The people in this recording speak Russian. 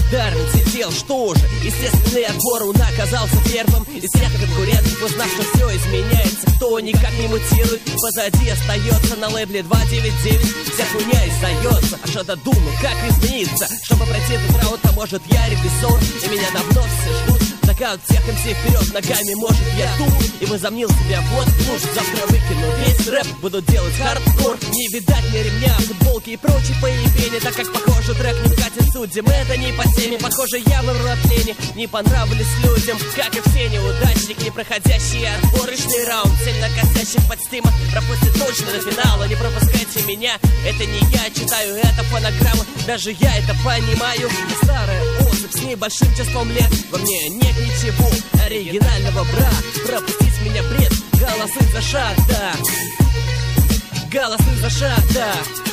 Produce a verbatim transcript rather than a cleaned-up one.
Дарвин сидел, что же? Естественный отбор, он оказался первым из всех конкурентов, узнав, что все изменяется, кто никак не мутирует. Позади остается на лейбле два девять девять, вся хуйня издается. А что-то думал, как измениться, чтобы пройти этот раунд, а может я ревизор, и меня давно все ждут. Нокаут всех эм си вперед ногами, может я тут и возомнил себя вот луж. Завтра выкину весь рэп, буду делать хардкор. Не видать мне ремня, футболки и прочие появления, так как похоже трек не вкатит судьям. Это не по теме, похоже я в равнопление. Не понравились людям, как и все неудачники, проходящие отборочный раунд. Сильно косящих под стима пропустит точно до финала. Не пропускайте меня, это не я, читаю это фонограмма. Даже я это понимаю. Старая особь с небольшим числом лет, во мне нет ничего оригинального, брат. Пропустить меня бред, голосы за шата, голосы за шата.